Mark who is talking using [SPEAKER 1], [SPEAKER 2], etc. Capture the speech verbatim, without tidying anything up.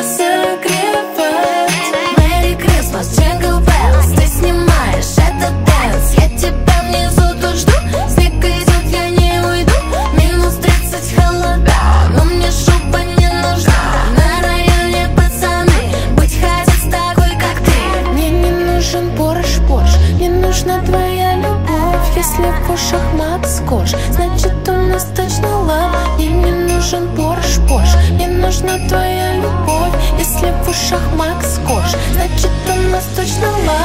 [SPEAKER 1] согревать. Merry Christmas, Jingle Bells, ты снимаешь этот дэнс. Я тебя внизу тут жду, снег идет, я не уйду. Минус тридцать холода, но мне шуба не нужна. На районе пацаны быть хотят с такой, как ты. Мне не нужен Порш, Порш, мне нужна твоя любовь. Если в ушах Макс Корж, значит у нас точно лав. Мне не нужен Порш, Порш, мне нужна твоя любовь. Если в ушах Макс Корж, значит у нас точно лав.